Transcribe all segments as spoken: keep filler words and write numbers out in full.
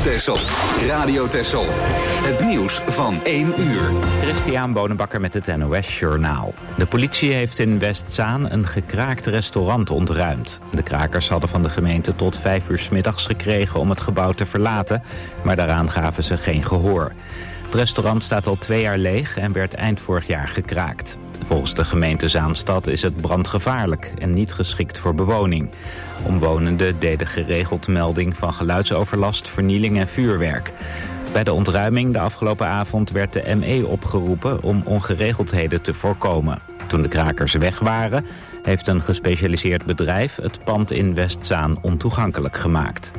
Texel. Radio Texel. Het nieuws van één uur. Christian Bonenbakker met het N O S Journaal. De politie heeft in Westzaan een gekraakt restaurant ontruimd. De krakers hadden van de gemeente tot vijf uur 's middags gekregen om het gebouw te verlaten, maar daaraan gaven ze geen gehoor. Het restaurant staat al twee jaar leeg en werd eind vorig jaar gekraakt. Volgens de gemeente Zaanstad is het brandgevaarlijk en niet geschikt voor bewoning. Omwonenden deden geregeld melding van geluidsoverlast, vernieling en vuurwerk. Bij de ontruiming de afgelopen avond werd de M E opgeroepen om ongeregeldheden te voorkomen. Toen de krakers weg waren, heeft een gespecialiseerd bedrijf het pand in Westzaan ontoegankelijk gemaakt.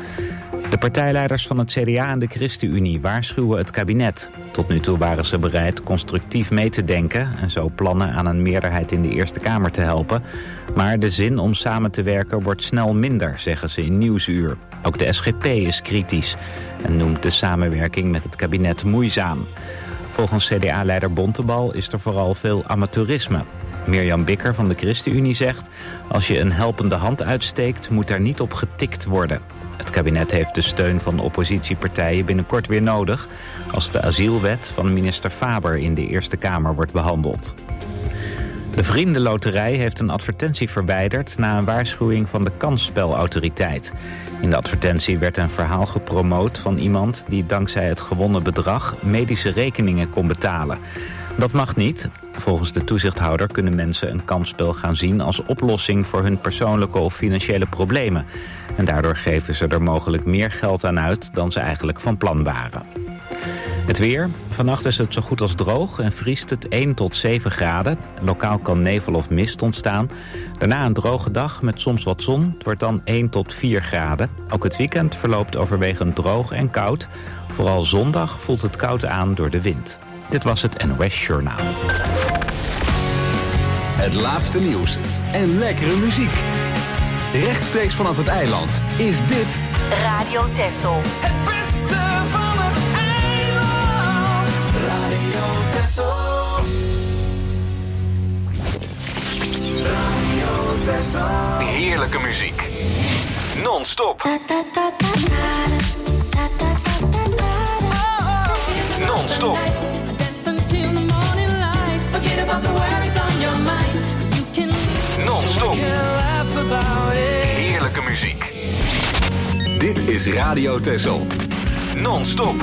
De partijleiders van het C D A en de ChristenUnie waarschuwen het kabinet. Tot nu toe waren ze bereid constructief mee te denken en zo plannen aan een meerderheid in de Eerste Kamer te helpen. Maar de zin om samen te werken wordt snel minder, zeggen ze in Nieuwsuur. Ook de S G P is kritisch en noemt de samenwerking met het kabinet moeizaam. Volgens C D A-leider Bontebal is er vooral veel amateurisme. Mirjam Bikker van de ChristenUnie zegt: als je een helpende hand uitsteekt, moet daar niet op getikt worden. Het kabinet heeft de steun van oppositiepartijen binnenkort weer nodig als de asielwet van minister Faber in de Eerste Kamer wordt behandeld. De Vriendenloterij heeft een advertentie verwijderd na een waarschuwing van de kansspelautoriteit. In de advertentie werd een verhaal gepromoot van iemand die dankzij het gewonnen bedrag medische rekeningen kon betalen. Dat mag niet. Volgens de toezichthouder kunnen mensen een kansspel gaan zien als oplossing voor hun persoonlijke of financiële problemen. En daardoor geven ze er mogelijk meer geld aan uit dan ze eigenlijk van plan waren. Het weer. Vannacht is het zo goed als droog en vriest het één tot zeven graden. Lokaal kan nevel of mist ontstaan. Daarna een droge dag met soms wat zon. Het wordt dan één tot vier graden. Ook het weekend verloopt overwegend droog en koud. Vooral zondag voelt het koud aan door de wind. Dit was het N O S Journaal. Het laatste nieuws en lekkere muziek. Rechtstreeks vanaf het eiland is dit Radio Texel. Het beste van het eiland. Radio Texel. Radio Texel. heerlijke muziek. Non-stop. Non-stop. Non-stop. Heerlijke muziek. Dit is Radio Texel. Non-stop.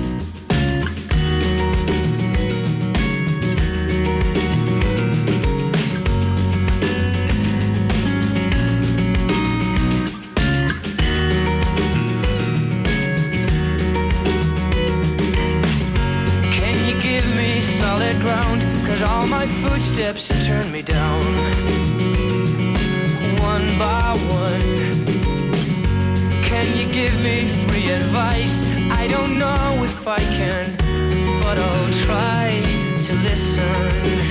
Ground, 'cause all my footsteps turn me down, one by one. Can you give me free advice? I don't know if I can, but I'll try to listen.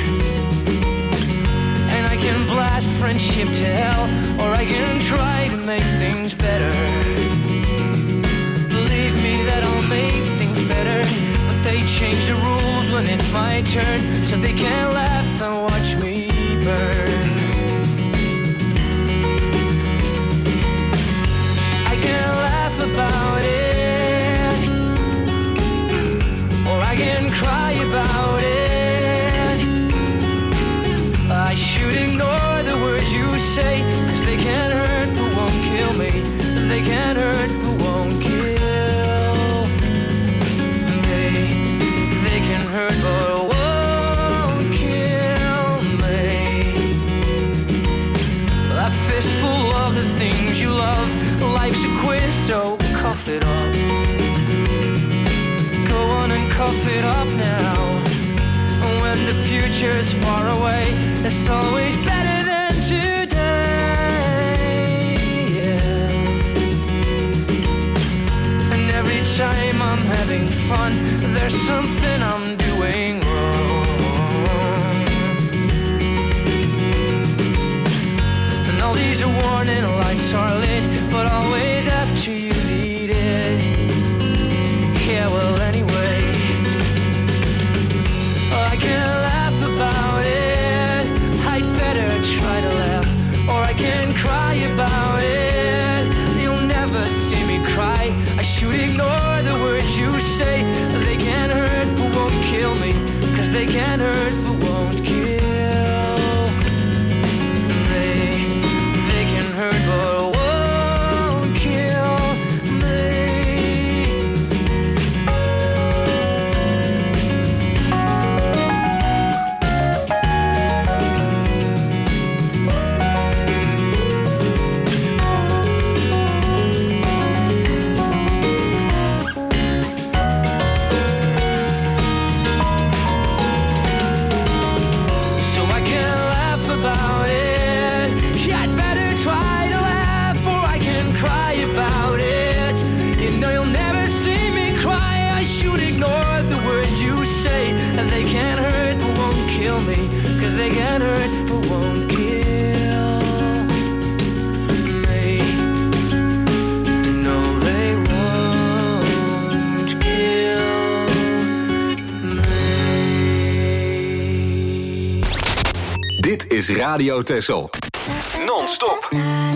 And I can blast friendship to hell, or I can try to make things better. Believe me that I'll make things better. They change the rules when it's my turn, so they can laugh and watch me burn. I can laugh about it, or I can cry about it. I should ignore the words you say, 'cause they can't hurt but won't kill me. They can't hurt but won't kill. Hurt but won't kill me. A fistful of the things you love. Life's a quiz, so cough it up. Go on and cough it up now. When the future's far away, it's always better than today. Yeah. And every time I'm having fun, there's something I'm doing wrong. And all these warning lights are lit, but always after you need it. Yeah, well anyway, I can laugh about it. I'd better try to laugh, or I can cry about it. You'll never see me cry. I should ignore they can hurt but won't kill me. No, they won't kill me. Dit is Radio Texel. Non-stop.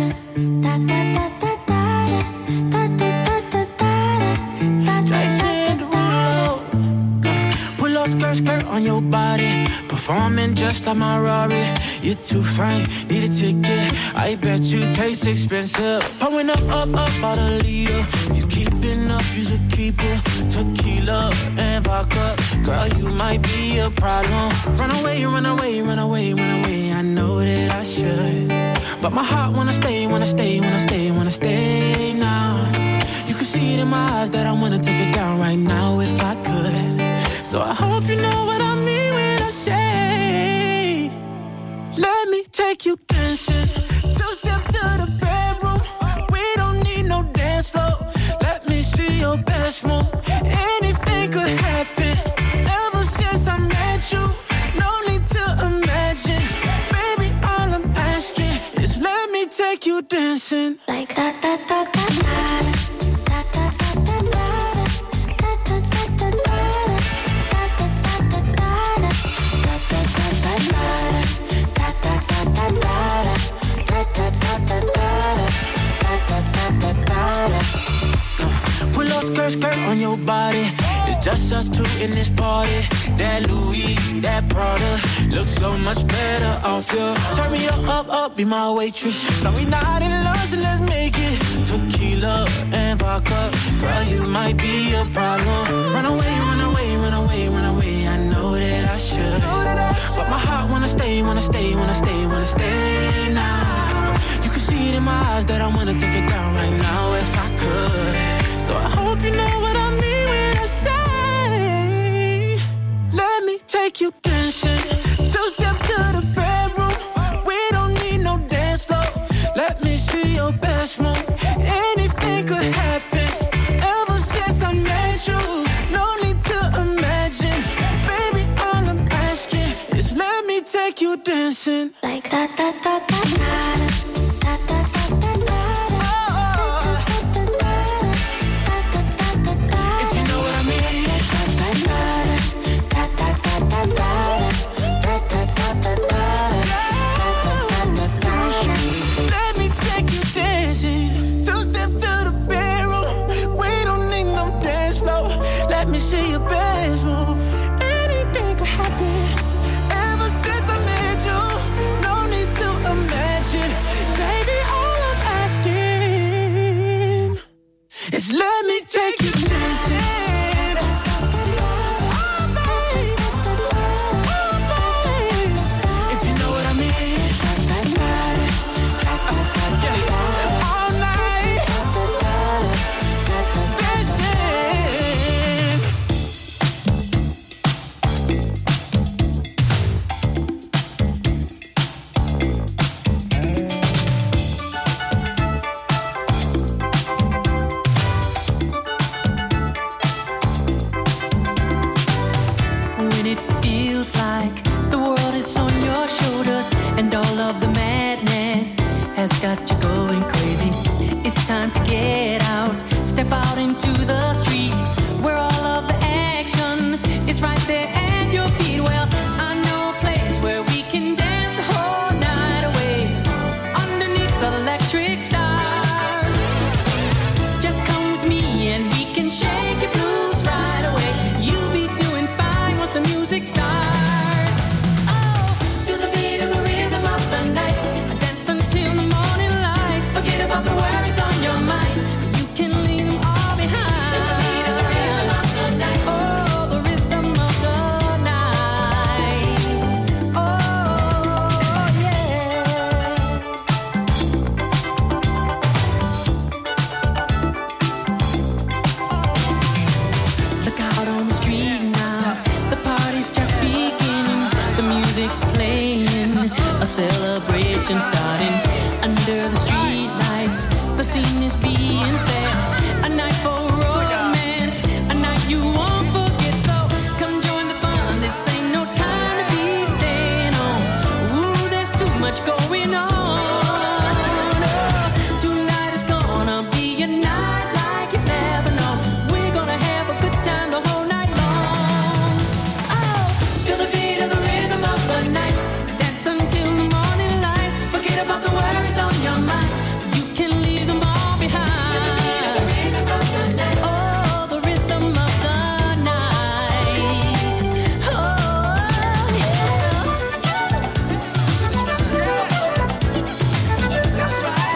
Pull up skirt, skirt on your body. Performing just like my Rari. You're too fine, need a ticket. I bet you taste expensive. Pouring up, up, up out a leader. If you keeping up, you should keep it. Tequila and vodka. Girl, you might be a problem. Run away, run away, run away, run away. I know that I should, but my heart wanna stay, wanna stay, wanna stay, wanna stay now. You can see it in my eyes that I wanna take it down right now if I could. So I hope you know what I mean when I say, let me take you dancing. Two step to the bedroom. We don't need no dance floor. Let me see your best move. Anything could happen. Ever since I met you, no need to imagine. Baby, all I'm asking is let me take you dancing. Like da da da da da da da da da Pull up skirt, skirt on your body. It's just us two in this party. That Louis, that Prada looks so much better off you. Turn me up, up, up, be my waitress. No, we not in love, so let's make it. Tequila and vodka. Girl, you might be a problem. Run away, run away, run away, run away. I know that I should, but my heart wanna stay, wanna stay, wanna stay, wanna stay now. You can see it in my eyes that I wanna take it down right now if I could. So I hope you know what I mean when I say, let me take you dancing. Two step to the bedroom. We don't need no dance floor. Let me see your best move. Anything could happen. Ever since I met you, no need to imagine. Baby, all I'm asking is let me take you dancing. like da da da da da da da da da da. Let me take you dancing. Two step to the bedroom. We don't need no dance floor. Let me see your best move. Anything could happen. Ever since I met you, no need to imagine. Baby, all I'm asking is let me take you dancing. Has got you going crazy. It's time to get out. Step out into the street where all of the action is right there at your feet. Well, I know a place where we can dance the whole night away underneath the electric stars. Just come with me and we can shake your blues right away. You'll be doing fine once the music starts. Oh, to the beat of the rhythm of the night. Dance until the morning light. Forget about the worries on your mind. You can leave them all behind. To the beat of the rhythm of the night. Oh, the rhythm of the night. Oh, yeah. Look out on the street now. The party's just beginning. The music's playing. A celebration starting under the street lights. The scene is being set. A night for romance. A night you won't forget. So come join the fun. This ain't no time to be staying home. much going on. Oh, tonight is gonna be a night like you've never known. We're gonna have a good time the whole night long. Oh, feel the beat of the rhythm of the night. Dance until the morning light. Forget about the worries on your mind. You can leave them all behind. Feel the beat of the rhythm of the night. Oh, the rhythm of the night. Oh, yeah. That's right.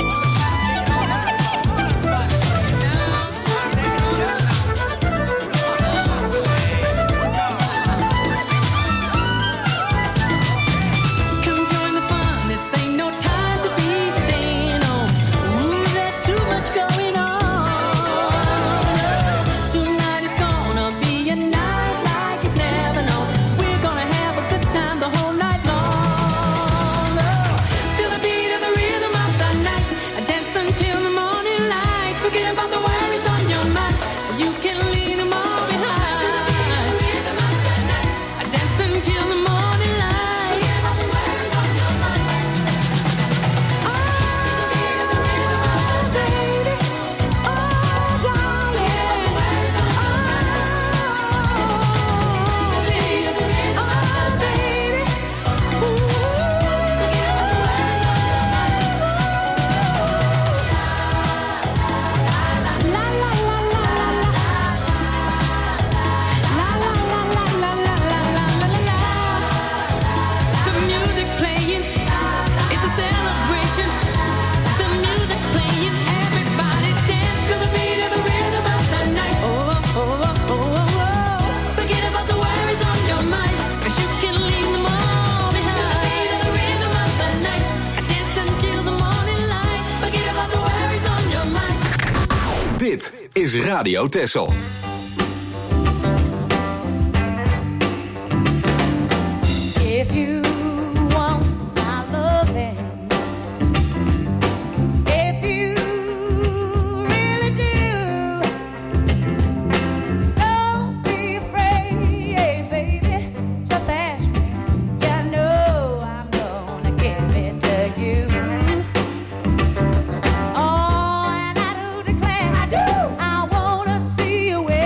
Come join the fun. This ain't no time to be staying home. Ooh, there's too much going on. Tonight is gonna be a night like you've never known. We're gonna have a good time the whole night long. Oh, feel the beat of the rhythm of the night. Dance until the morning light. Forget about the worries on your mind. You can leave them all behind. Dance until the morning light. Forget about the worries on your mind. Oh, baby. Oh, darling. Oh, baby. Oh, baby. Ooh. La la la la la. La la la la la la la la la la. The music's playing, it's a celebration. The music's playing, everybody dance to the beat of the rhythm of the night. Oh, oh, oh, oh, oh, oh. Forget about the worries on your mind, 'cause you can leave them all behind. The beat of the rhythm of the night. Dance until the morning light. Forget about the worries on your mind. Dit is Radio Texel. If you want my loving, if you really do, don't be afraid, baby. Just ask me. You know I'm gonna give it to you. Oh, and I do declare I do. I wanna see you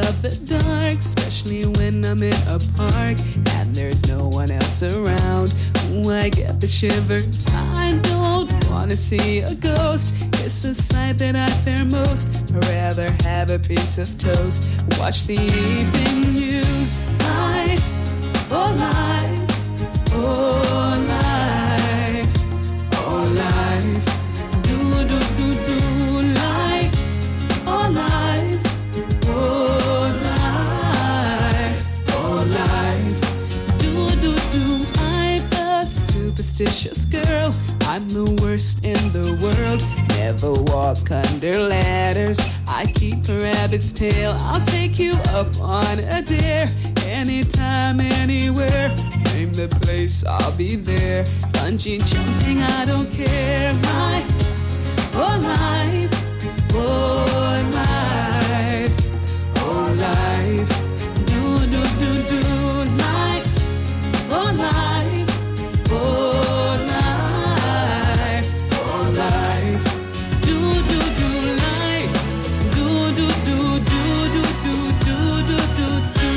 love the dark, especially when I'm in a park and there's no one else around. Ooh, I get the shivers. I don't wanna see a ghost. It's a sight that I fear most. I'd rather have a piece of toast. Watch the evening news. Life, oh life, oh life, oh life. Do do do do life, oh life, oh life, oh life. Do do do. I'm a superstitious girl. I'm the worst in the world. Never walk under ladders. I keep a rabbit's tail. I'll take you up on a dare. Anytime, anywhere. Name the place, I'll be there. Bungee jumping, I don't care. Life, oh life, oh life, oh life. Do, do, do, do. Life, oh life, oh life, oh life. Do, do, do, life. Do, do, do, do, do, do, do, do, do, do.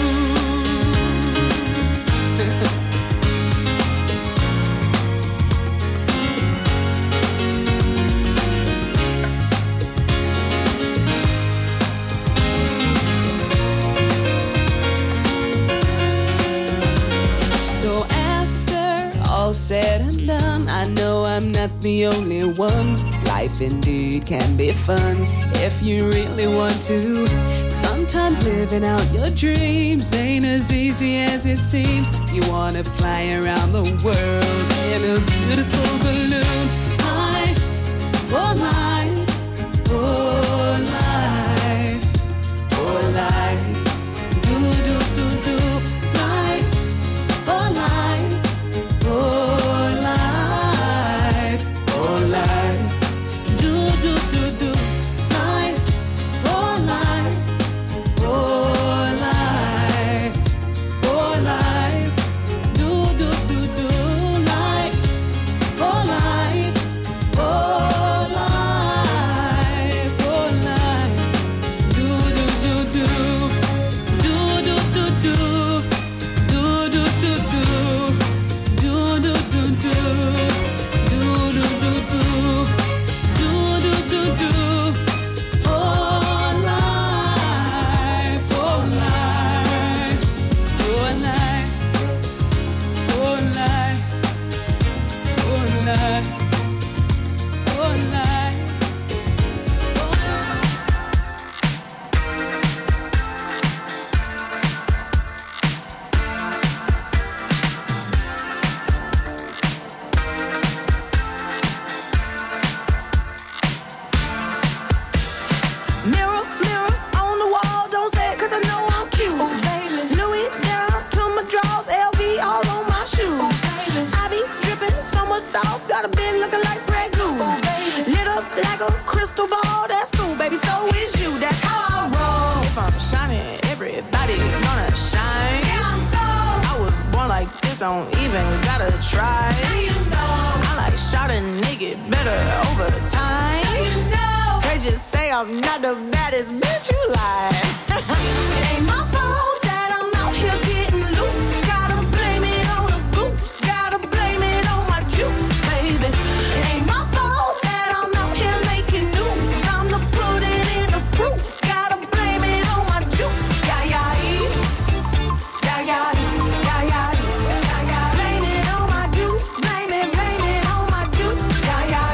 So after all said and done, I know I'm not the only one. Life indeed can be fun if you really want to. Sometimes living out your dreams ain't as easy as it seems. You wanna fly around the world in a beautiful balloon. Life, oh life, oh life, oh life. Do, do, do, do. Life, oh life, oh life, oh life. Do, do, do, do. Life, oh life, oh life, oh life. Do, do, do, do. Life, oh life, oh life, oh life. Do, do, do, do. Do, do, do, do. Do, do, do, do. Do, do, do, do. Do, do, do, do. Do, do, do, do. Oh life, oh life, oh life, oh life, oh life, oh life. Mirror, mirror on the wall, don't say it 'cause I know I'm cute. Oh, baby. Louis down to my drawers, L V all on my shoes. Oh, baby. I be dripping so much sauce, got a bit looking like Grey Goose. Oh, baby. Lit up like a crystal ball, that's cool, baby, so is you, that's how I roll. If I'm shining, everybody gonna shine. Yeah, I'm gold. I was born like this, don't even gotta try. Now you know. I like shot a nigga better over time. Now you know. They just say I'm not the baddest bitch, you lie. It ain't my fault that I'm out here getting loose. Gotta blame it on the goose. Gotta blame it on my juice, baby. It ain't my fault that I'm out here making news. I'm the put it in the proof. Gotta blame it on my juice. Yeah, yeah, yeah, yeah, yeah, yeah, yeah. Blame it on my juice. Blame it, blame it on my juice. Yeah, yeah,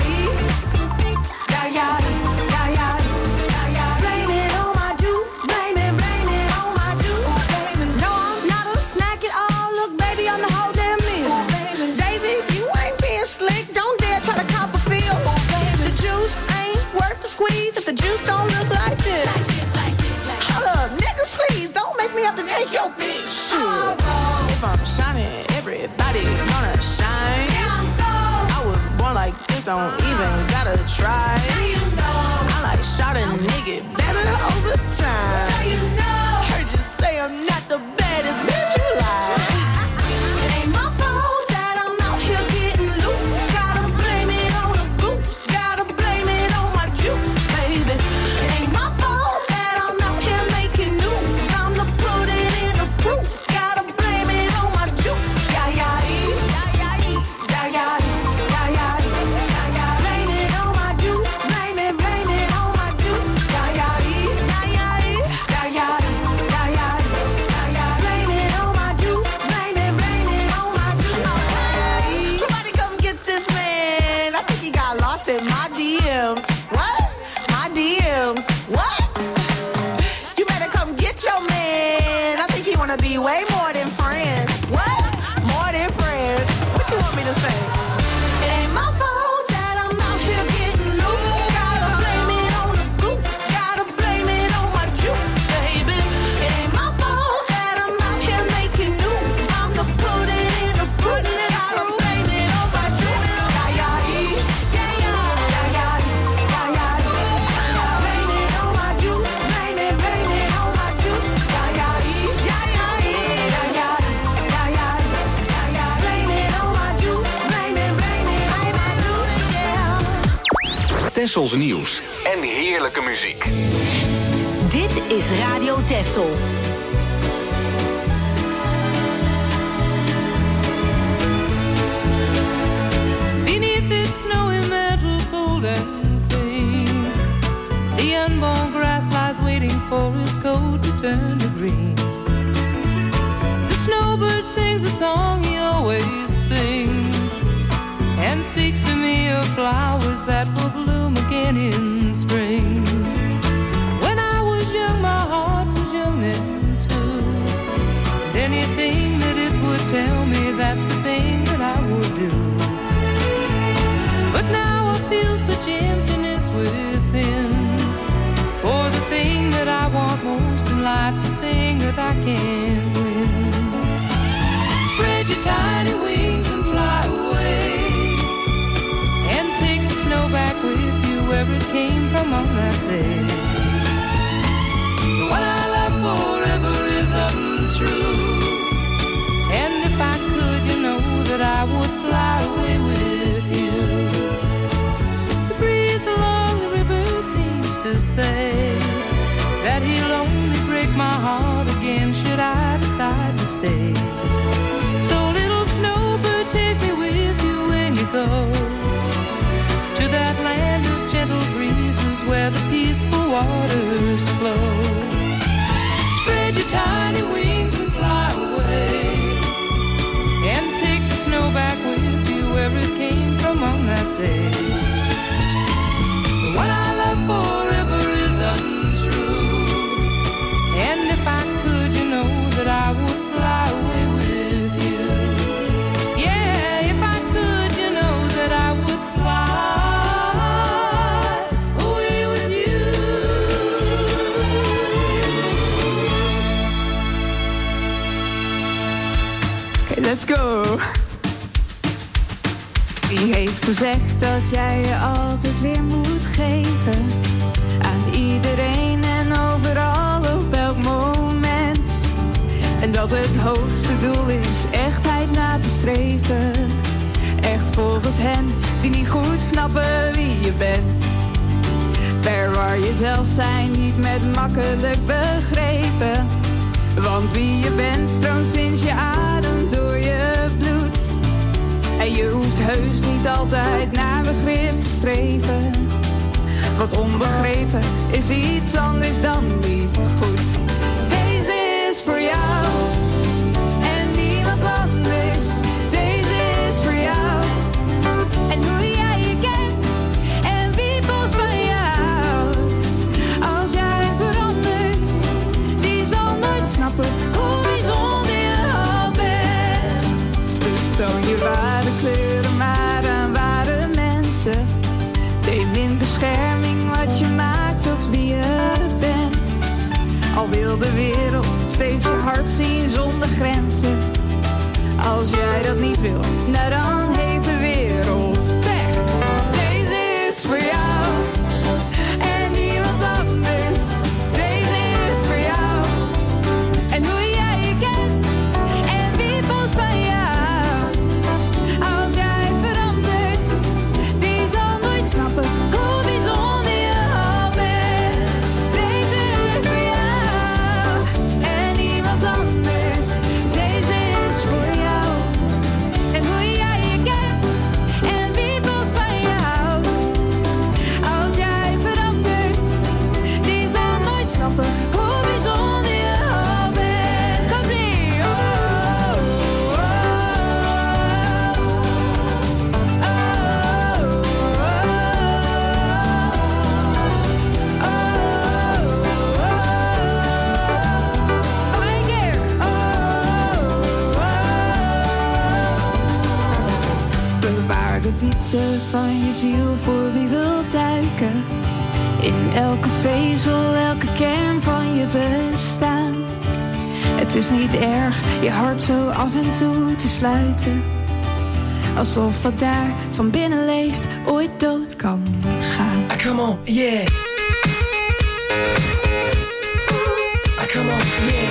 yeah, yeah, yeah, yeah, yeah. Blame it on my juice. Blame it, blame it on my juice. Baby, no, I'm not a snack at all. Look, baby, I'm the whole damn meal. Baby, David, you ain't being slick. Don't dare try to cop a feel. The juice ain't worth the squeeze if the juice don't look like this. Hold up, nigga, please don't make me have to take your bitch. Shit. If I'm shining, everybody gonna shine. I was born like this, don't even gotta try. I like shot a nigga better over time. Heard you say I'm not the baddest bitch, you lie. It ain't my fault that I'm out here getting loose. Gotta blame it on the goose. Gotta blame it on my juice, baby. It ain't my fault that I'm out here making news. Tessels nieuws en heerlijke muziek. Dit is Radio Tessel. Beneath its snowy mantle, cold and clean, the unborn grass lies waiting for its coat to turn to green. The snowbird sings a song he always sings, and speaks to me of flowers that will bloom again in spring. When I was young, my heart was young then too, and anything that it would tell me, that's the thing that I would do. But now I feel such emptiness within, for the thing that I want most in life's the thing that I can't win. Spread your tiny wings and fly away, and take the snow back with you where it came from on that day. The one I love forever is untrue, and if I could, you know that I would fly away with you. The breeze along the river seems to say that he'll only break my heart again should I decide to stay. So little snowbird, take me with you when you go to that land of gentle breezes where the peaceful waters flow. Spread your tiny wings and fly away, and take the snow back with you where it came from on that day. The one I love forever is untrue, and if I could, you know that I would fly away with you. Yeah, if I could, you know that I would fly away with you. Okay, let's go. Wie heeft gezegd dat jij je altijd weer moet geven aan iedereen en overal op elk moment? En dat het hoogste doel is echtheid na te streven. Echt volgens hen die niet goed snappen wie je bent. Verwar jezelf zijn niet met makkelijk begrepen. Want wie je bent stroomt sinds je adem door je bloed. En je hoeft heus niet altijd naar begrip te streven. Wat onbegrepen is iets anders dan niet goed. Deze is voor jou en niemand anders. Deze is voor jou en hoe jij je kent en wie pas van je houdt. Als jij verandert, die zal nooit snappen hoe bijzonder je al bent. Dus toon je ware kleuren maar aan ware mensen. Neem in bescherming wat je maakt tot wie je bent. Al wil de wereld steeds je hart zien zonder grenzen. Als jij dat niet wil, nou dan heeft de wereld pech. Deze is voor jou en niemand anders. Deze is voor jou en hoe jij je kent en wie past bij jou. Als jij verandert, die zal nooit snappen hoe bijzonder je al bent. Deze is voor jou en niemand anders. Deze is voor jou en hoe jij je kent en wie pas van je houdt. Als jij verandert, die zal nooit snappen hoe bijzonder je al bent. Komt-ie! Oh, oh, nog een keer. Bewaar de diepte van je ziel voor wie wil duiken. In elke vezel, elke kern van je bestaan. Het is niet erg je hart zo af en toe te sluiten. Alsof wat daar van binnen leeft ooit dood kan gaan. Ah, come on, yeah. Ah, come on, yeah.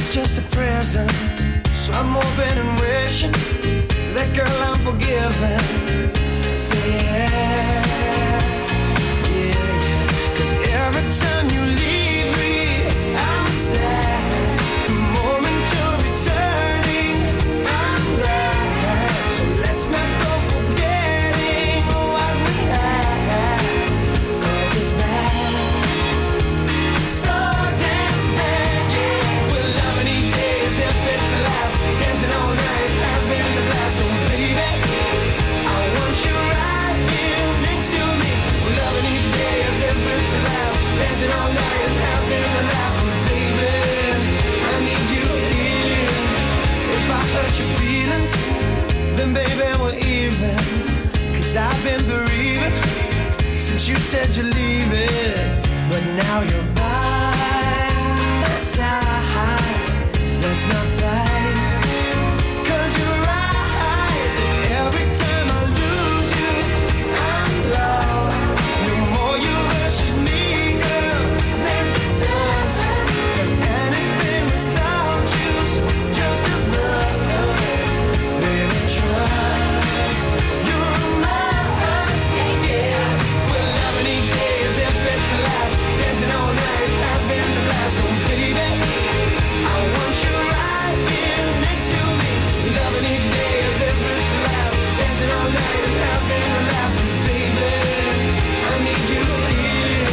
is just a present. So I'm hoping and wishing that girl I'm forgiven. Say yeah, yeah, yeah. Cause every time you leave me, I'm sad. The moment you're returning, I'm glad. So let's not go forgetting what we had. Cause it's bad, so damn bad, yeah. We're loving each day as if it's the last. Dancing all night, having the blast. Oh baby, I want you right here next to me. We're loving each day as if it's the last. Dancing all night and having a laugh. 'Cause baby, I need you here. If I hurt your feelings, then baby we're even. 'Cause I've been bereaving since you said you're leaving. But now you're by my side. Let's not fight. 'Cause you're right that every time I lose you, I'm lost. No more you versus me, girl. There's just us. 'Cause anything without you's just a bust. Baby, trust. You're a must. Yeah, yeah. We're loving each day as if it's the last. Dancing all night, having the blast. Oh baby, I want you right here next to me. Loving each day as if it's the last. Dancing all night and having a laugh. 'Cause baby, I need you here.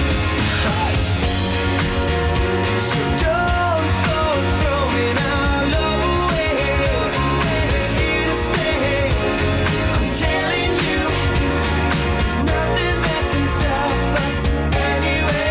So don't go throwing our love away. It's here to stay. I'm telling you, there's nothing that can stop us anyway.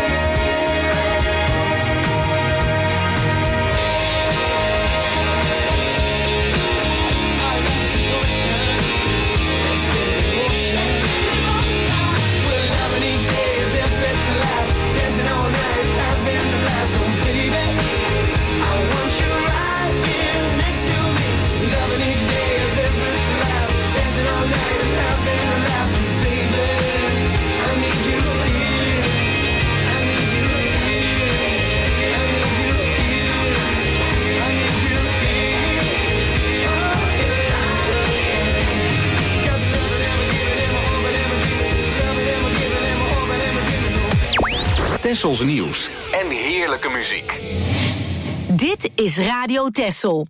Let's get it in motion. We're loving each day as if it's the last. Dancing all night, having the blast. Oh baby, I want you right here next to me. Loving each day as if it's the last. Dancing all night and having a laugh. 'Cause baby, I need you here. I need you here. I need you here. I need you here. Oh yeah. 'Cause loving and giving and hoping and dreaming. Loving and giving and hoping and dreaming. Tessels nieuws en heerlijke muziek. Dit is Radio Tessel.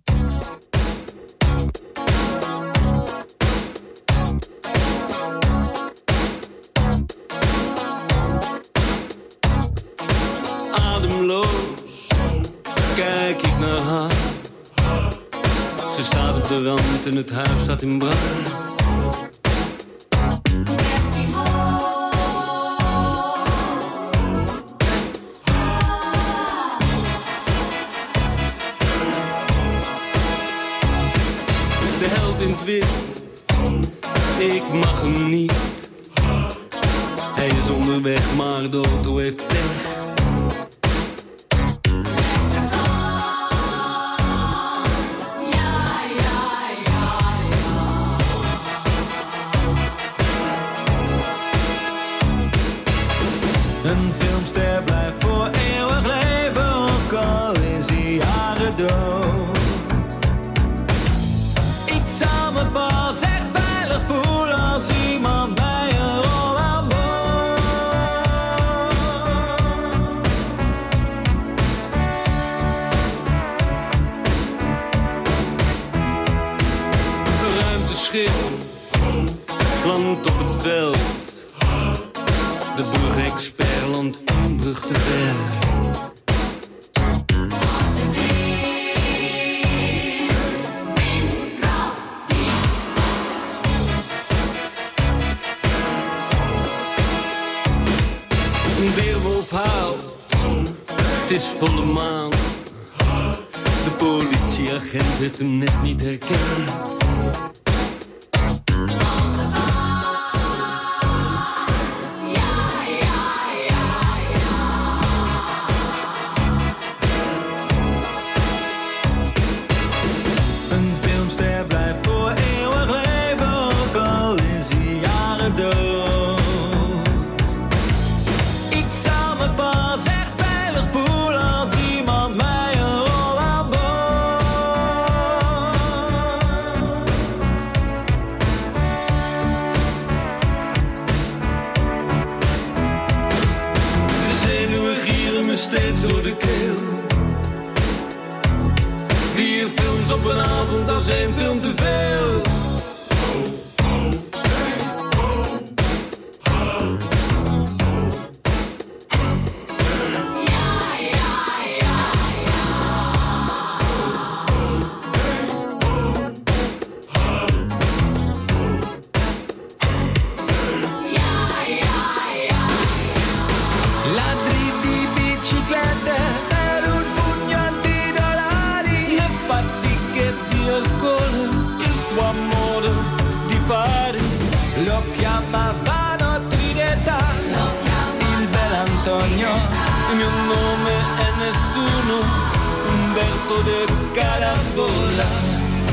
Ademloos kijk ik naar haar. Ze staat op de rand en het huis staat in brand. De held in het wit, ik mag hem niet. Hij is onderweg, maar de auto heeft pech. Een filmster blijft voor eeuwig leven, ook al is hij jaren dood. Ik zou me pas echt veilig voelen als iemand bij een rol aan boord. Ruimteschip landt op het veld. De brugexpert landt één brug te ver. Een weerwolf huilt, het is volle maan. De politieagent heeft hem net niet herkend. Pas echt veilig voelen als iemand mij een rol aan vanavond, dat is één film te veel. Il mio nome è nessuno, Umberto de Carambola.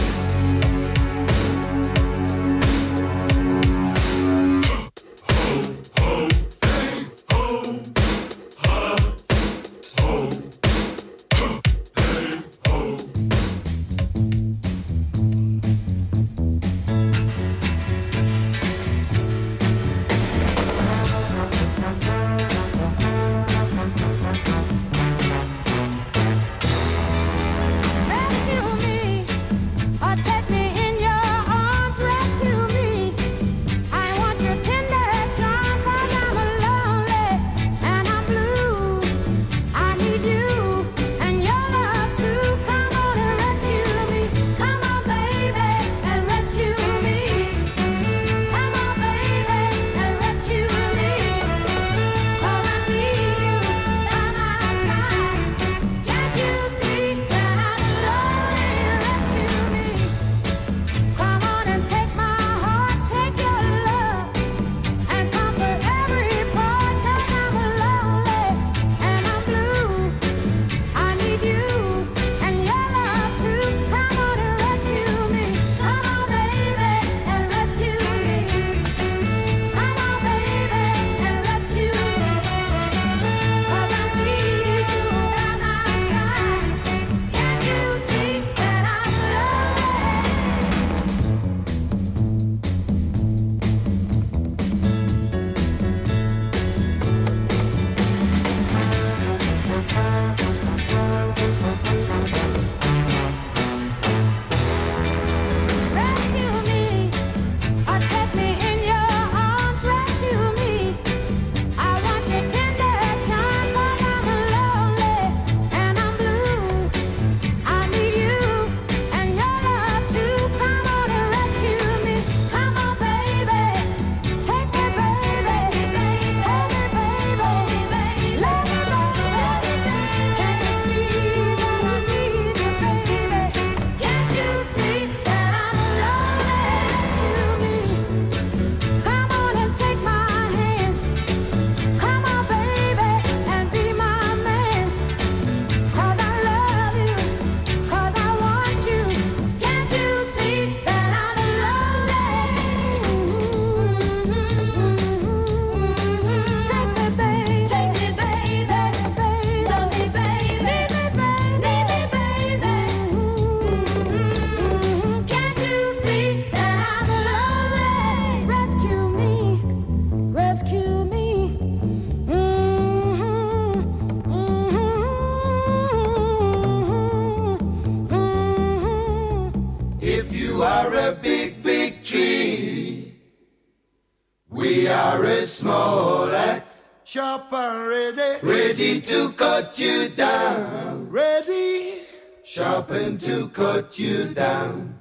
Sharp and ready, ready to cut you down. Ready, sharpen to cut you down.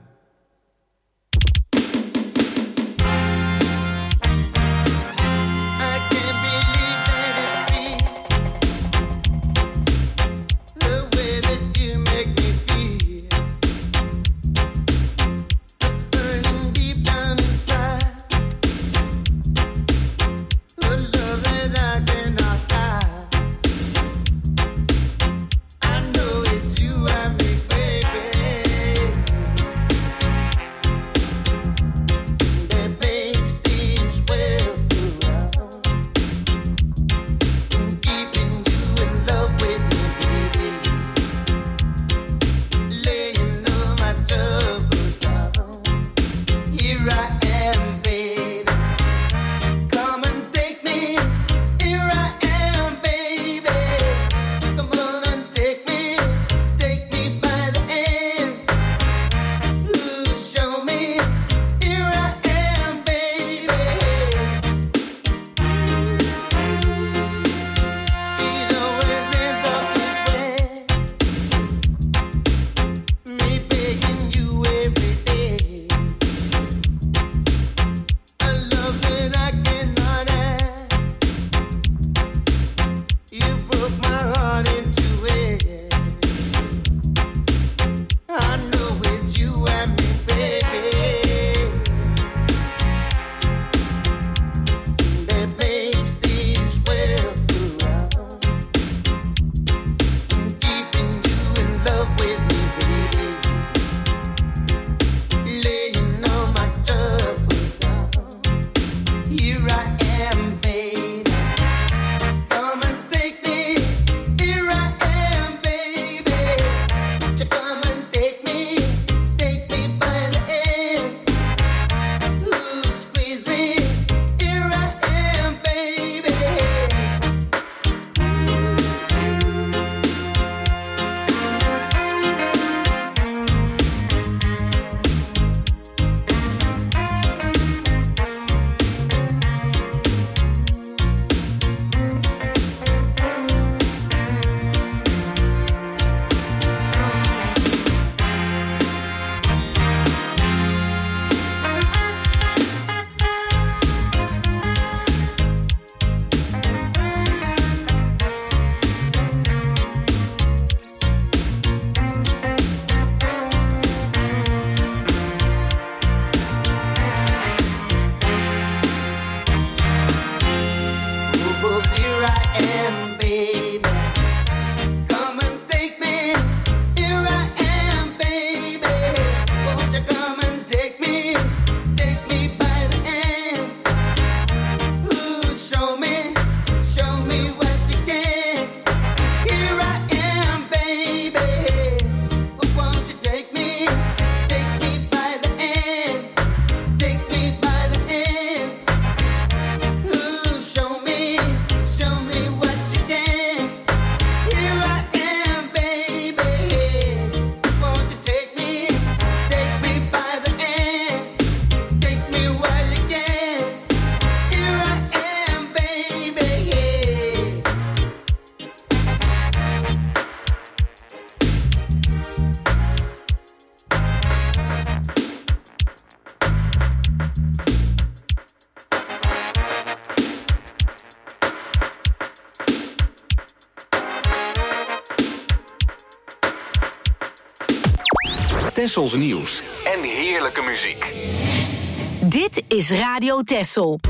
Tessels nieuws en heerlijke muziek. Dit is Radio Tessel.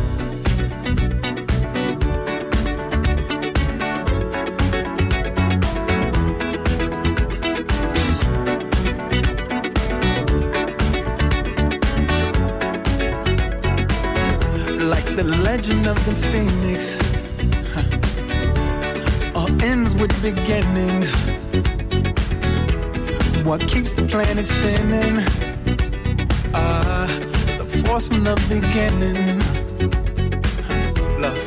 Like the legend of the phoenix, huh. All ends with beginnings. What keeps the planet spinning? Ah, uh, the force from the beginning. Huh. Love.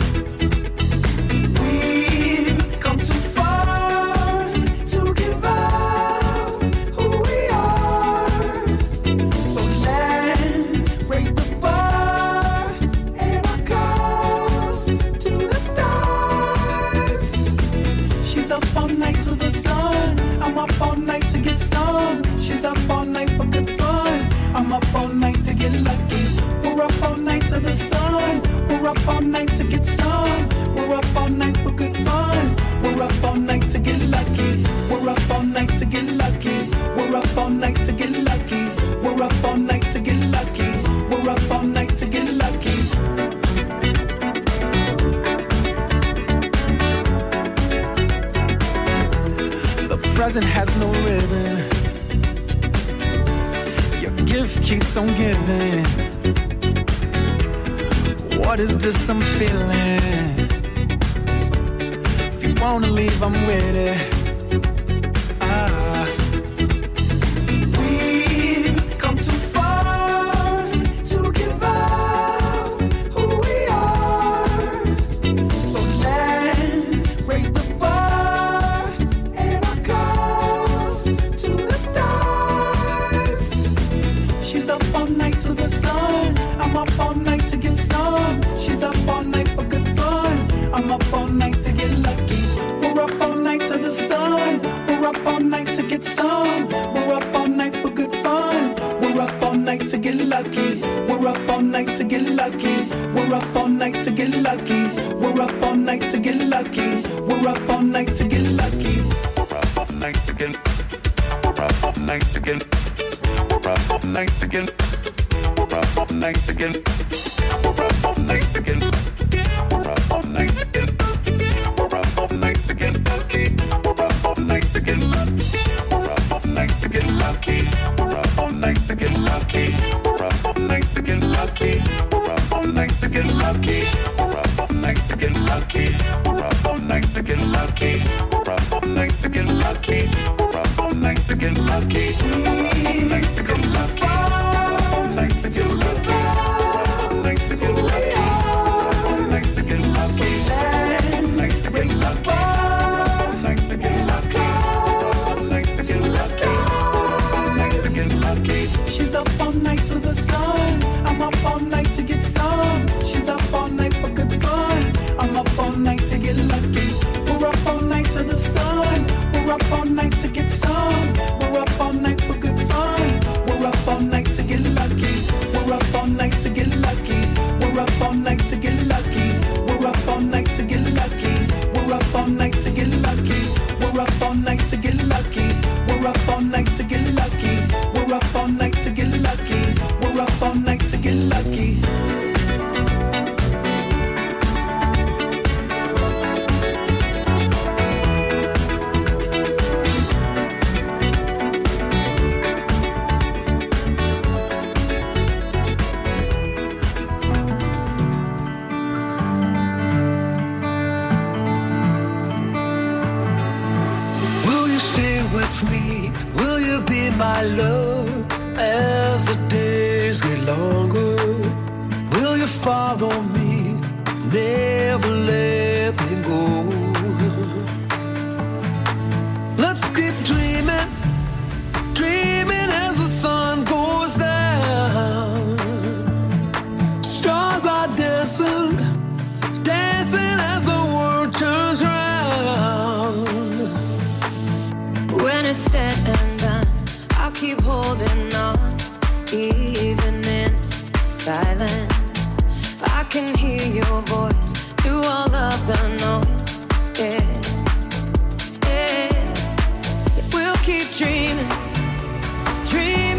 We've come too far to give up who we are. So let's raise the bar and our cups to the stars. She's up all night to the sun. I'm up all night to get some. She's up all night for good fun. I'm up all night to get lucky. We're up all night to the sun. We're up all night to get some. We're up all night for good fun. We're up all night to get lucky. We're up all night to get lucky. We're up all night to get lucky. We're up all night to get lucky. We're up all night to get lucky. The present has no ribbon. Your gift keeps on giving. What is this I'm feeling? If you wanna leave, I'm with it. Ah. We've come too far to give up who we are. So let's raise the bar and our cups to the stars. She's up all night to the sun. I'm up all night to get some. She's up all night for good fun. I'm up all night to get lucky. We're up all night to the sun. We're up all night to get some. We're up all night for good fun. We're up all night to get lucky. We're up all night to get lucky. We're up all night to get lucky. We're up all night to get lucky. We're up all night to get lucky. We're up all night to get. We're up all night to get. We're up all night to get. We're up all night to get. We're up all night to get. We're up all night to get. We're up all night to get lucky. We're up all night to get lucky. We're up all night to get lucky. We're up all night to get lucky. We're up all night to get lucky. We're up all night to get lucky. We're up all night to get lucky. We're up all night to get lucky. We're up all night to get lucky. We're up all night to get lucky. We're up all night to get lucky. To look up, like to get lucky, like to get lucky, like to raise the bar, like to get lucky, like to get lucky, like to get lucky. She's up all night to the sun. I'm up all night to get some. She's up all night for good fun. I'm up all night to get lucky. We're up all night to the sun. We're up all night to get some. We're up all night for good fun. We're up all night to get lucky. We're up all night to get lucky. We're up all night to get lucky. We're up all night to get lucky. We're up all night to get lucky. We're up all night to get lucky. We're up all night to get lucky. We're up all night to get lucky. We're up all night to get lucky. Me, will you be my love as the days get longer? Will you follow me, never let me go? Let's keep dreaming, dreaming as the sun goes down. Stars are dancing, dancing as the world turns round. When it's said and done, I'll keep holding on, even in silence. I can hear your voice through all of the noise. Yeah, yeah. We'll keep dreaming, dreaming.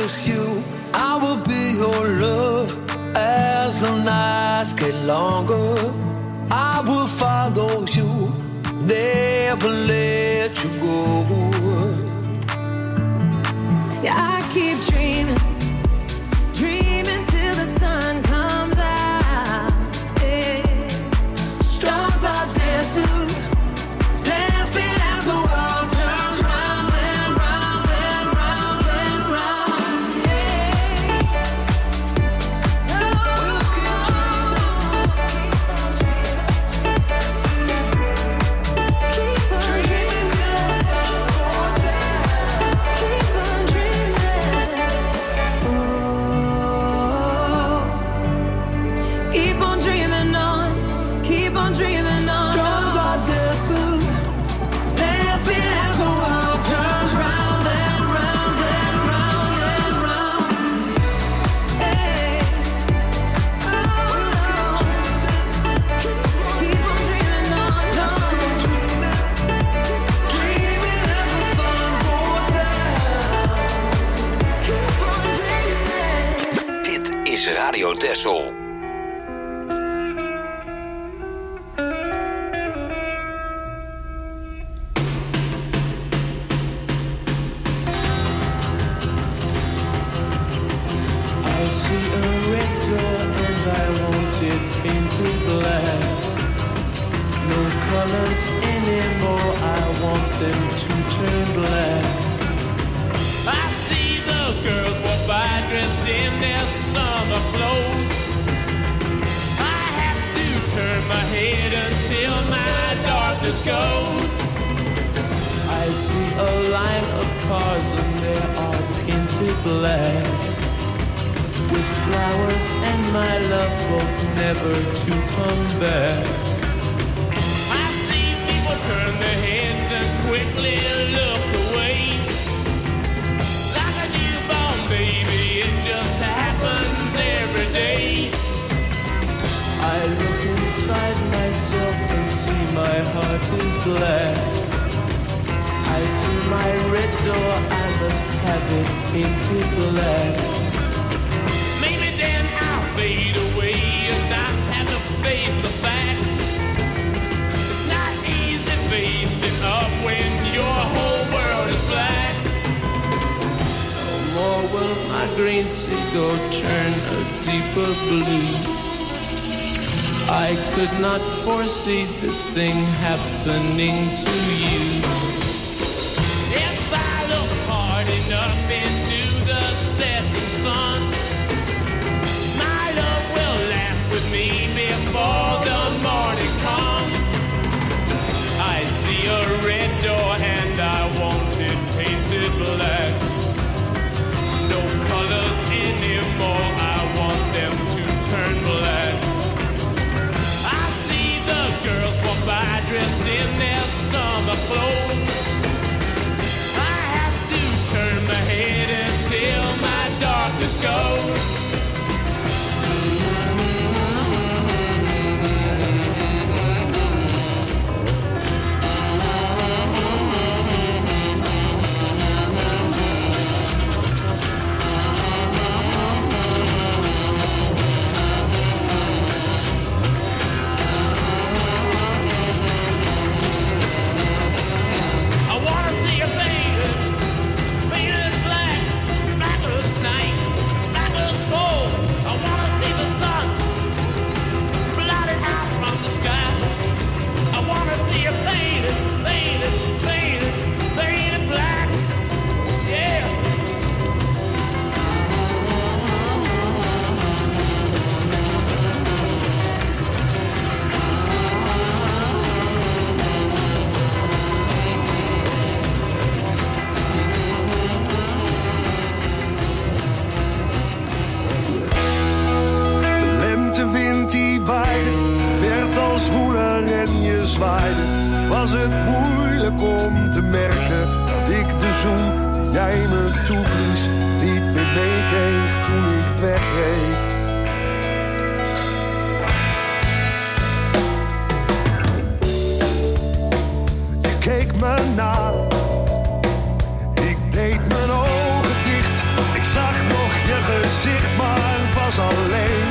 with you. I will be your love as the nights get longer. I will follow you, never let you go. Yeah, I keep dreaming, dreaming till the sun comes out. Yeah. Stars are dancing, dancing as the world turns round and round and round and round. Yeah. Oh, keep on dreaming till the sun goes down. Keep on dreaming. Oh, keep on dreaming on. Keep on dreaming on. Stars are dancing, dancing as the world turns round and round and round and round. Hey. Oh, keep on dreaming on. dreaming as the sun goes down. Keep on dreaming. Dit is Radio Texel. I see a red door and I want it painted black. No colors anymore, I want them to turn black. I see the girls walk by dressed in their summer clothes. I have to turn my head until my darkness goes. I see a line of cars and they are painted black, with flowers and my love both never to come back. I see people turn their heads and quickly look away. Like a newborn baby, it just happens every day. I look inside myself and see my heart is black. I see my red door, I must have it painted black. Maybe then I'll fade away and not have to face the facts. It's not easy facing up when your whole world is black. No more will my green seagull turn a deeper blue. I could not foresee this thing happening to you. If I look hard enough into the setting sun, my love will laugh with me before the morning comes. I see a red door and I want it painted black. No colors anymore, I want them to turn black. I see the girls walk by dressed in their summer clothes. I have to turn my head until my darkness goes. I wanna see you faded, faded black, black as night, black as coal. I wanna see the sun blotted out from the sky. I wanna see you faded, faded, faded, faded black. Yeah. De lentewind die waaide, werd als woeler en je zwaaide. Was het moeilijk om te merken dat ik de zoen die jij me toeblies niet meer meekreeg toen ik wegreed. Je keek me na, ik deed mijn ogen dicht, ik zag gezicht, maar was alleen.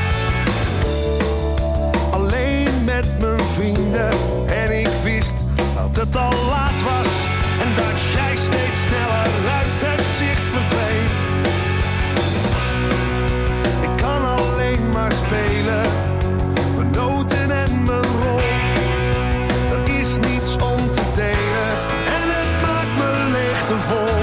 Alleen met mijn vrienden en ik wist dat het al laat was en dat jij steeds sneller uit het zicht verdween. Ik kan alleen maar spelen, mijn noten en mijn rol. Er is niets om te delen en het maakt me leegte vol.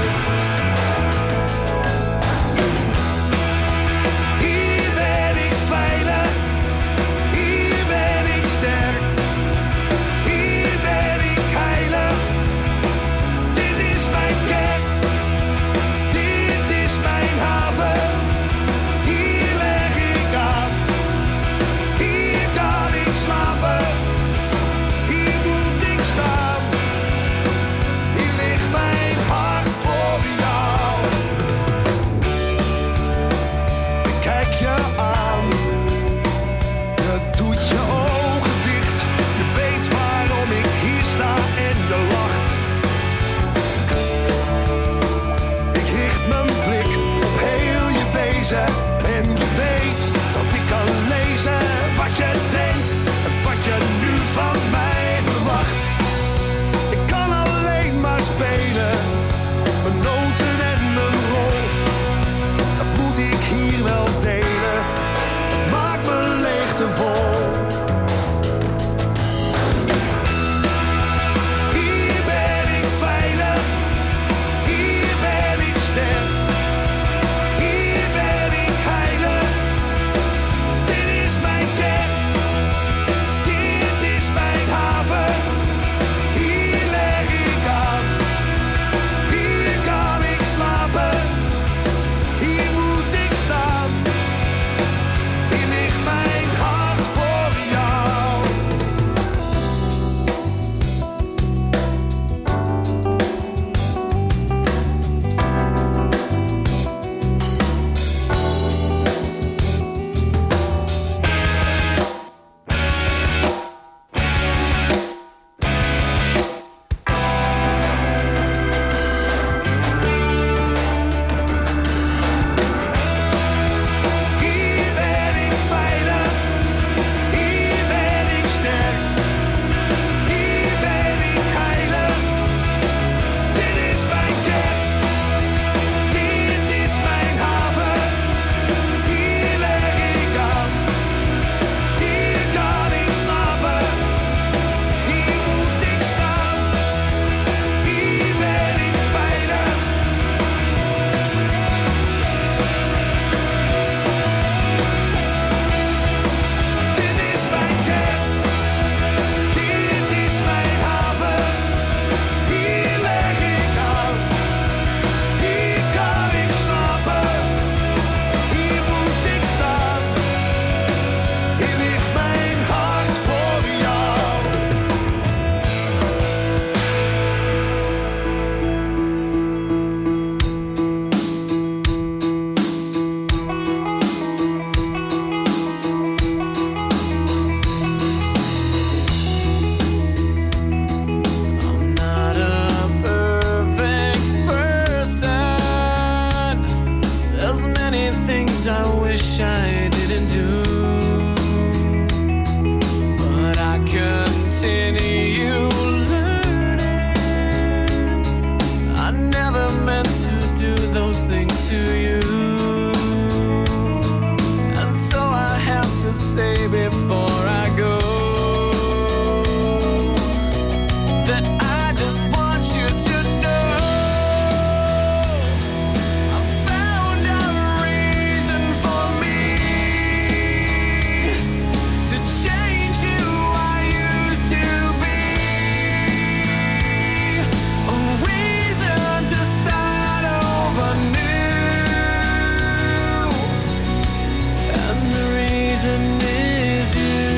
Hier ben ik veilig, hier ben ik sterk, hier ben ik heilig. Dit is mijn kerk, dit is mijn haven. Hier leg ik aan, hier kan ik slapen. Hier moet ik staan, hier ligt mijn hart voor jou. Ik kijk je aan, je doet je ogen dicht. Je weet waarom ik hier sta en je lacht. Ik richt mijn blik op heel je wezen en je weet dat ik kan lezen wat je denkt en wat je nu van mij verwacht. Ik kan alleen maar spelen, mijn noten en mijn rol. Dat moet ik hier wel delen, het maakt mijn leegte vol. Hier ben ik veilig, hier ben ik sterk, hier ben ik heilig. Dit is mijn kerk, dit is mijn haven. Hier leg ik aan, hier kan ik slapen. Hier moet ik staan, hier ligt mijn hart voor jou. Hier ben ik veilig, hier ben ik sterk, hier ben ik heilig. Dit is mijn kerk, dit is mijn haven. Hier leg ik aan, hier kan ik slapen. Hier moet ik staan, hier ben ik veilig. Dit is mijn kerk, dit is mijn haven. Hier leg ik aan, hier kan ik slapen. Hier moet ik staan, hier ligt mijn hart voor jou. I'm not a perfect person. There's many things I wish I didn't do, but I continue learning. I never meant to do those things to you, and so I have to say before I go that I just want you to know I found a reason for me to change who I used to be. A reason to start over new, and the reason is you.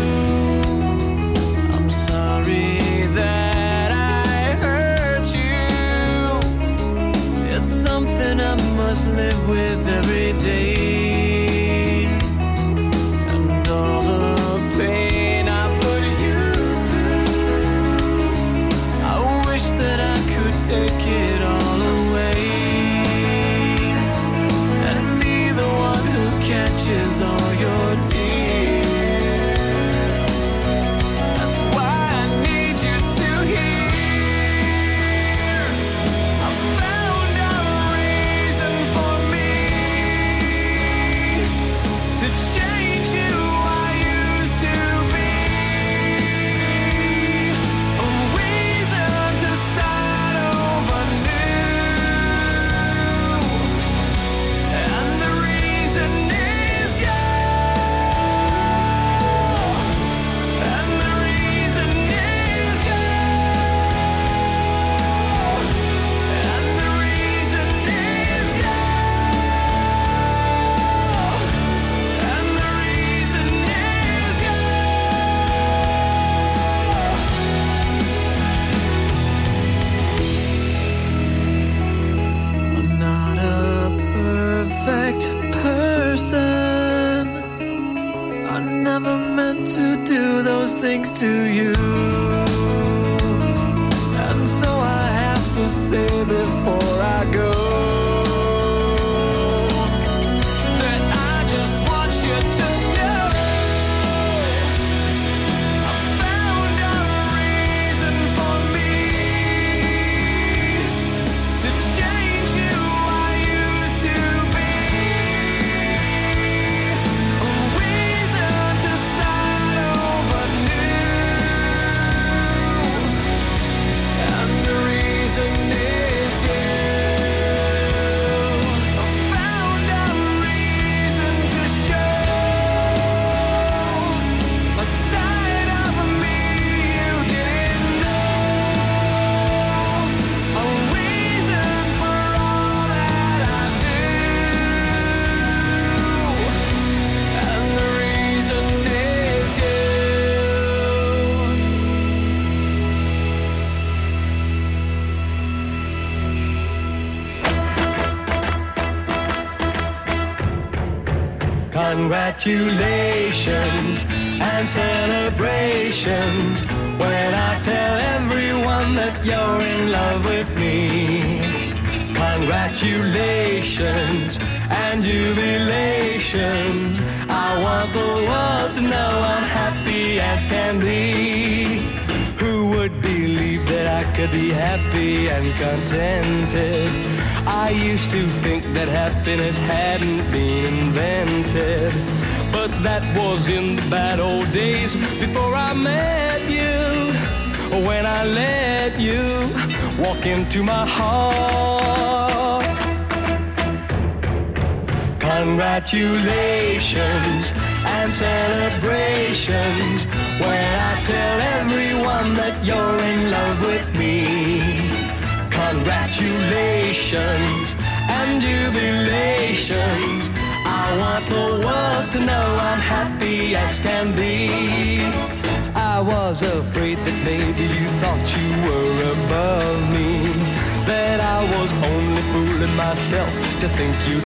I'm sorry that I hurt you. It's something I must live with every day. And all the pain I put you through, I wish that I could take it all away. And neither to do those things to you. And so I have to say before I go that I just want you to know I found a reason for me to change who I used to be. A reason to start over new. And the reason is you. I found a reason to show a side of me you didn't know. A reason for all that I do. And the reason is you. Congratulations and celebrations when I tell everyone that you're in love with me. Congratulations and jubilations. I want the world to know I'm happy as can be. Who would believe that I could be happy and contented? I used to think that happiness hadn't been invented, but that was in the bad old days before I met you. When I let you walk into my heart. Congratulations and celebrations when I tell everyone that you're in love with me. Congratulations and jubilations. I want the world to know I'm happy as can be. I was afraid that maybe you thought you were above me, that I was only fooling myself to think you